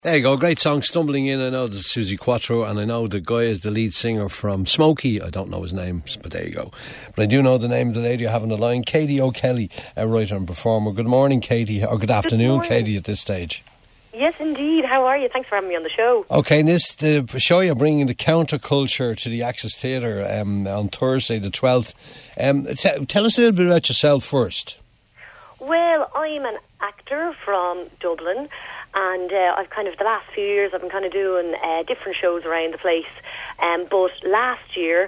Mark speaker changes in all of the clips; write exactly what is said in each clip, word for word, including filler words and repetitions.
Speaker 1: There you go, great song, Stumbling In. I know there's Suzi Quatro, and I know the guy is the lead singer from Smokey. I don't know his name, but there you go. But I do know the name of the lady I have on the line, Katie O'Kelly, a writer and performer. Good morning, Katie, or good afternoon, good Katie, at this stage.
Speaker 2: Yes, indeed. How are you? Thanks for having me on the show.
Speaker 1: Okay, this the show you're bringing the counterculture to the Access Theatre um, on Thursday the twelfth. Um, t- tell us a little bit about yourself first.
Speaker 2: Well, I'm an actor from Dublin, and uh, I've kind of, the last few years, I've been kind of doing uh, different shows around the place. Um, but last year,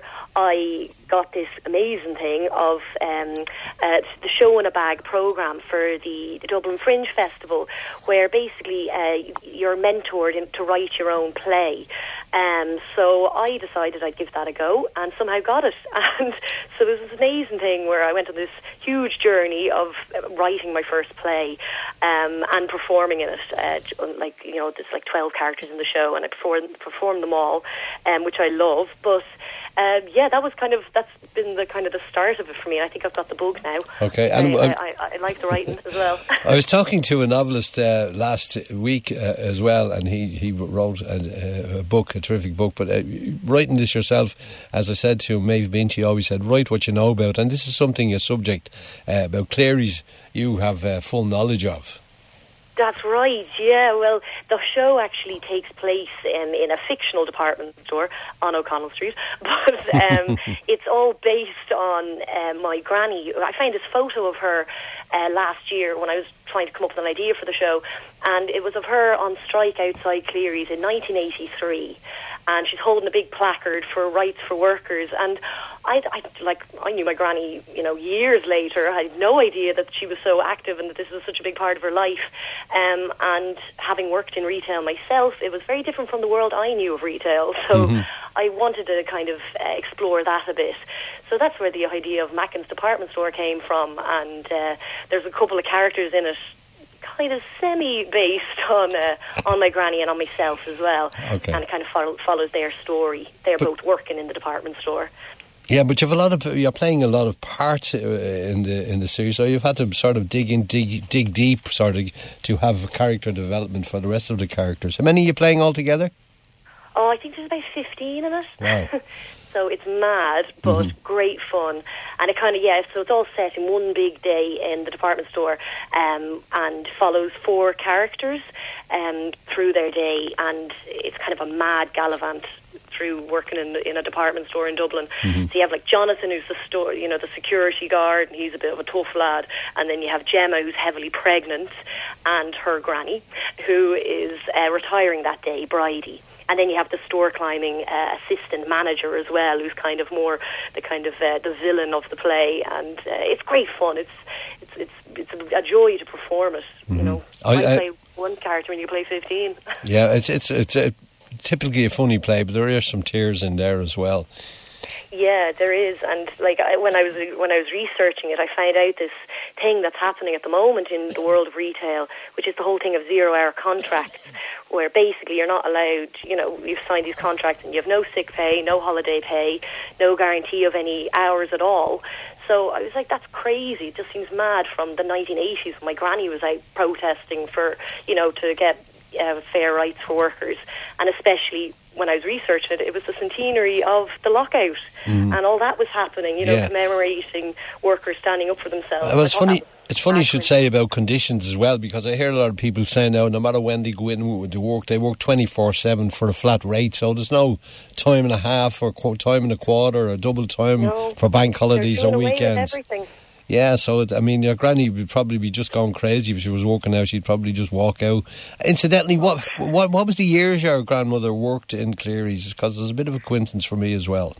Speaker 2: I got this amazing thing of um, uh, the Show in a Bag programme for the, the Dublin Fringe Festival, where basically uh, you're mentored in, to write your own play. Um, so I decided I'd give that a go, and somehow got it. And so it was this amazing thing where I went on this huge journey of writing my first play um, and performing in it. Uh, like, you know, there's like twelve characters in the show, and I performed, performed them all, um, which I love. But uh, yeah, that was kind of, that's been the kind of the start of it for me. I think I've got the bug now.
Speaker 1: Okay,
Speaker 2: and I, I, I, I like the writing as well.
Speaker 1: I was talking to a novelist uh, last week uh, as well, and he, he wrote a, a book, a terrific book. But uh, writing this yourself, as I said to Maeve Binchy, always said, write what you know about. And this is something, a subject uh, about Clery's you have uh, full knowledge of.
Speaker 2: That's right, yeah. Well, the show actually takes place in, in a fictional department store on O'Connell Street, but um, it's all based on uh, my granny. I found this photo of her uh, last year when I was trying to come up with an idea for the show, and it was of her on strike outside Clery's in nineteen eighty-three, and she's holding a big placard for rights for workers. And I, I, like, I knew my granny, you know, years later. I had no idea that she was so active and that this was such a big part of her life. Um, and having worked in retail myself, it was very different from the world I knew of retail. So mm-hmm. I wanted to kind of uh, explore that a bit. So that's where the idea of Mackin's department store came from. And uh, there's a couple of characters in it, kind of semi-based on uh, on my granny and on myself as well.
Speaker 1: Okay.
Speaker 2: And it kind of follow, follows their story. They're but, both working in the department store.
Speaker 1: Yeah, but you've a lot of you're playing a lot of parts in the in the series, so you've had to sort of dig in, dig dig deep, sort of to have character development for the rest of the characters. How many are you playing altogether?
Speaker 2: Oh, I think there's about fifteen in it.
Speaker 1: Wow.
Speaker 2: So it's mad, but mm-hmm. great fun. And it kind of, yeah, so it's all set in one big day in the department store um, and follows four characters um, through their day. And it's kind of a mad gallivant through working in in a department store in Dublin. Mm-hmm. So you have like Jonathan, who's the store, you know, the security guard, and he's a bit of a tough lad. And then you have Gemma, who's heavily pregnant, and her granny, who is uh, retiring that day, Bridie. And then you have the store climbing uh, assistant manager as well, who's kind of more the kind of uh, the villain of the play, and uh, it's great fun. It's it's it's it's a joy to perform it. Mm-hmm. You know, I, I play one character and you play fifteen.
Speaker 1: Yeah, it's it's it's a, typically a funny play, but there are some tears in there as well.
Speaker 2: Yeah, there is, and like I, when I was when I was researching it, I found out this thing that's happening at the moment in the world of retail, which is the whole thing of zero-hour contracts, where basically you're not allowed, you know, you've signed these contracts and you have no sick pay, no holiday pay, no guarantee of any hours at all. So I was like, that's crazy. It just seems mad from the nineteen eighties when my granny was out protesting for, you know, to get uh, fair rights for workers, and especially when I was researching it, it was the centenary of the lockout, mm. and all that was happening, you know, yeah. commemorating workers standing up for themselves.
Speaker 1: Well, it's funny. It's funny you should say about conditions as well, because I hear a lot of people saying now, no matter when they go in to work, they work twenty-four seven for a flat rate, so there's no time and a half or time and a quarter or double time no, for bank holidays or weekends. Yeah, so it, I mean, your granny would probably be just going crazy if she was working out. She'd probably just walk out. Incidentally, what what what was the years your grandmother worked in Clery's? Because there's a bit of a coincidence for me as well.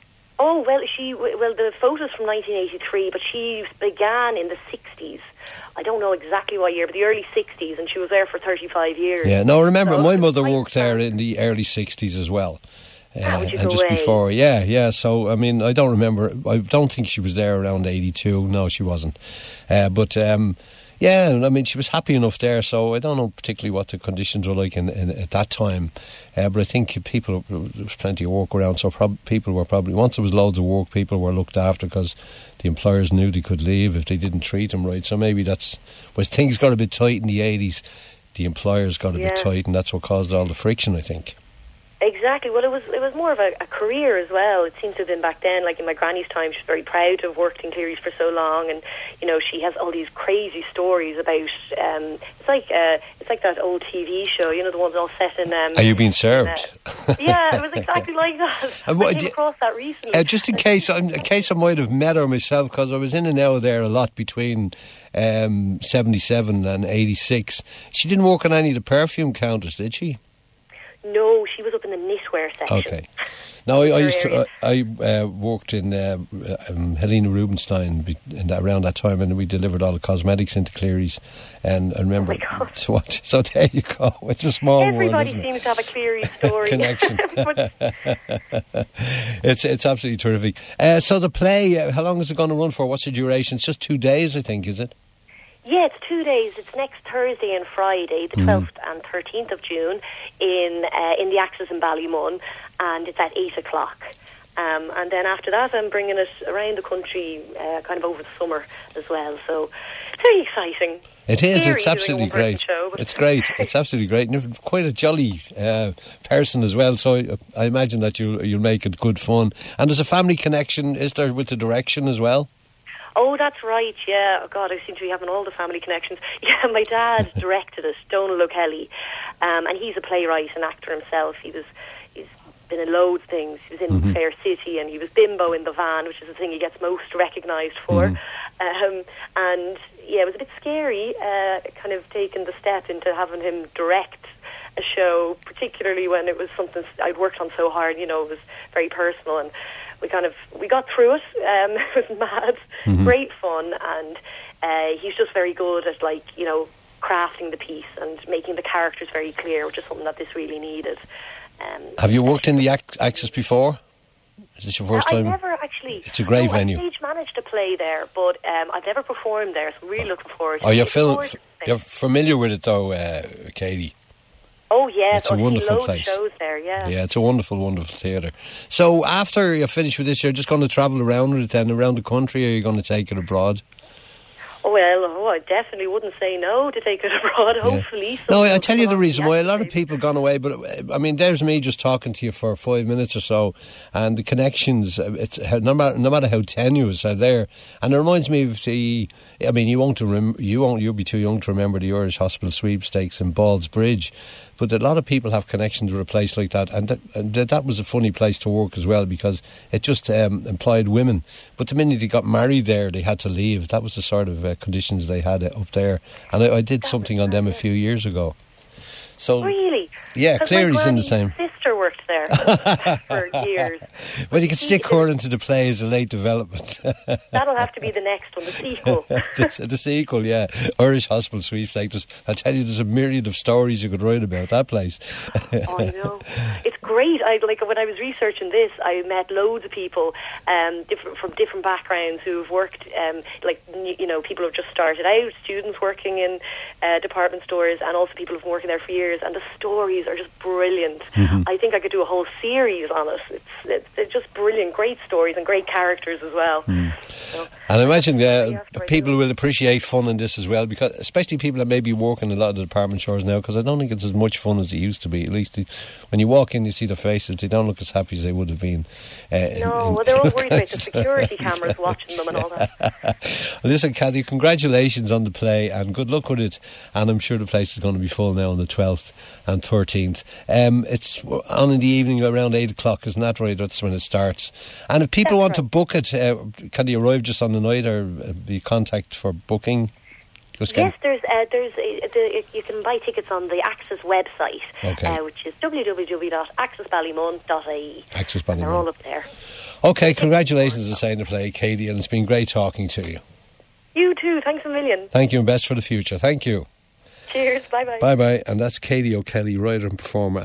Speaker 2: Oh, well, she well the photo's from nineteen eighty-three, but she began in the sixties. I don't know exactly what year, but the early sixties, and she was there for thirty-five years.
Speaker 1: Yeah, no, remember, so my mother worked there in the early sixties as well. Uh, and just
Speaker 2: away.
Speaker 1: before, yeah, yeah. So, I mean, I don't remember. I don't think she was there around eighty-two. No, she wasn't. Uh, but, um, yeah, I mean, she was happy enough there. So, I don't know particularly what the conditions were like in, in, at that time. Uh, but I think people, there was plenty of work around. So, prob- people were probably, once there was loads of work, people were looked after because the employers knew they could leave if they didn't treat them right. So, maybe that's, was things got a bit tight in the eighties. the employers got a
Speaker 2: Yeah.
Speaker 1: bit tight, and that's what caused all the friction, I think.
Speaker 2: Exactly. Well, it was it was more of a, a career as well. It seems to have been back then. Like in my granny's time, she's very proud to have worked in Cleary's for so long, and you know she has all these crazy stories about. Um, it's like uh, it's like that old T V show, you know, the ones all set in. Um,
Speaker 1: Are you being served?
Speaker 2: In, uh, yeah, it was exactly like that.
Speaker 1: And what-
Speaker 2: I came across that recently.
Speaker 1: Uh, just in case, in case I might have met her myself, because I was in and out there a lot between um, seventy-seven and eighty-six. She didn't work on any of the perfume counters, did she?
Speaker 2: No, she was up in the knitwear section.
Speaker 1: Okay. No, I, I used to.
Speaker 2: Area.
Speaker 1: I, I uh, worked in uh, um, Helena Rubinstein be- in that, around that time, and we delivered all the cosmetics into Cleary's. And I remember.
Speaker 2: Oh my God.
Speaker 1: So, what, so there you go. It's a small
Speaker 2: Everybody
Speaker 1: world, isn't it?
Speaker 2: seems to have a Cleary story.
Speaker 1: Connection. it's it's absolutely terrific. Uh, so the play, uh, how long is it going to run for? What's the duration? It's just two days, I think, is it?
Speaker 2: Yeah, it's two days. It's next Thursday and Friday, the twelfth and thirteenth of June, in uh, in the Axis in Ballymun, and it's at eight o'clock. Um, and then after that, I'm bringing it around the country, uh, kind of over the summer as well. So it's very exciting.
Speaker 1: It is.
Speaker 2: Scary
Speaker 1: It's
Speaker 2: doing
Speaker 1: absolutely
Speaker 2: a one-person
Speaker 1: great.
Speaker 2: show, but-
Speaker 1: It's great. It's absolutely great. And you're quite a jolly uh, person as well. So I, I imagine that you'll you'll make it good fun. And there's a family connection, is there, with the direction as well?
Speaker 2: Oh, that's right, yeah. Oh, God, I seem to be having all the family connections. Yeah, my dad directed it, Donal O'Kelly, um, and he's a playwright and actor himself. He was, he's been in loads of things. He was in
Speaker 1: Mm-hmm.
Speaker 2: Fair City, and he was Bimbo in The Van, which is the thing he gets most recognised for.
Speaker 1: Mm-hmm.
Speaker 2: Um, and, yeah, it was a bit scary, uh, kind of taking the step into having him direct a show, particularly when it was something I'd worked on so hard, you know, it was very personal, and we kind of, we got through it. Um, it was mad,
Speaker 1: Mm-hmm.
Speaker 2: great fun, and uh, he's just very good at, like, you know, crafting the piece and making the characters very clear, which is something that this really needed. Um,
Speaker 1: Have you worked in the Ac- Axis before? Is this your first
Speaker 2: I
Speaker 1: time?
Speaker 2: never actually.
Speaker 1: It's a great
Speaker 2: no,
Speaker 1: venue.
Speaker 2: I stage managed to play there, but um, I've never performed there, so I'm really looking forward to
Speaker 1: Oh,
Speaker 2: it.
Speaker 1: you're,
Speaker 2: It's
Speaker 1: fil-
Speaker 2: gorgeous place.
Speaker 1: you're familiar with it though, uh, Katie?
Speaker 2: Oh, yes.
Speaker 1: It's a
Speaker 2: I've seen
Speaker 1: wonderful
Speaker 2: loads
Speaker 1: place.
Speaker 2: of shows there, yeah.
Speaker 1: Yeah, it's a wonderful, wonderful theatre. So after you're finished with this, you're just going to travel around with it then, around the country, or are you going to take it abroad?
Speaker 2: Oh, well, oh, I definitely wouldn't say no to take it abroad, hopefully.
Speaker 1: No,
Speaker 2: Something
Speaker 1: I tell you the
Speaker 2: along
Speaker 1: reason why. A lot of
Speaker 2: Axis.
Speaker 1: people gone away, but uh, I mean, there's me just talking to you for five minutes or so, and the connections, uh, it's uh, no matter no matter how tenuous, are there. And it reminds me of the. I mean, you won't rem- you won't you'll be too young to remember the Irish Hospital sweepstakes in Ballsbridge. But a lot of people have connections with a place like that, and that, and that was a funny place to work as well, because it just um, employed women. But the minute they got married there, they had to leave. That was the sort of uh, conditions they had uh, up there. And I, I did something on them a few years ago. So
Speaker 2: Really?
Speaker 1: yeah,
Speaker 2: 'Cause
Speaker 1: Cleary's
Speaker 2: my
Speaker 1: in the
Speaker 2: granny's
Speaker 1: same.
Speaker 2: sister worked there for years.
Speaker 1: Well, you could stick her into the play as a late development.
Speaker 2: That'll have to be the next one, the sequel.
Speaker 1: the, the sequel, yeah. Irish Hospital Sweepstakes. I tell you, there's a myriad of stories you could write about that place.
Speaker 2: Oh, I know. It's great. I like when I was researching this, I met loads of people um, different from different backgrounds who've worked, um, like n- you know, people who've just started out, students working in uh, department stores, and also people who've been working there for years. And the stories are just brilliant.
Speaker 1: Mm-hmm.
Speaker 2: I think I could do a whole series on it. It's, it's, it's just brilliant, great stories and great characters as well.
Speaker 1: Mm.
Speaker 2: So,
Speaker 1: And I imagine uh,
Speaker 2: after I
Speaker 1: people
Speaker 2: do.
Speaker 1: will appreciate fun in this as well, because especially people that maybe work in a lot of the department stores now, because I don't think it's as much fun as it used to be. At least the, when you walk in, you see their faces, they don't look as happy as they would have been. Uh, in-
Speaker 2: no,
Speaker 1: in-
Speaker 2: well, they're all worried about the security cameras watching them and all that.
Speaker 1: Listen, Cathy, congratulations on the play and good luck with it. And I'm sure the place is going to be full now on the twelfth and thirteenth. Um, it's on in the evening around eight o'clock, isn't that right? That's when it starts. And if people
Speaker 2: That's
Speaker 1: want to
Speaker 2: right.
Speaker 1: book it, uh, can they arrive just on the night, or uh, be contact for booking? Just
Speaker 2: Yes, there's uh, there's a, the, you can buy tickets on the Axis website,
Speaker 1: Okay.
Speaker 2: uh, which is w w w dot axis ballymun dot I E.
Speaker 1: Access
Speaker 2: And they're
Speaker 1: Ballymun.
Speaker 2: all up there.
Speaker 1: Okay, congratulations on saying the play, Katie, and it's been great talking to you.
Speaker 2: You too. Thanks a million.
Speaker 1: Thank you, and best for the future. Thank you.
Speaker 2: Cheers. Bye bye.
Speaker 1: Bye bye. And that's Katie O'Kelly, writer and performer.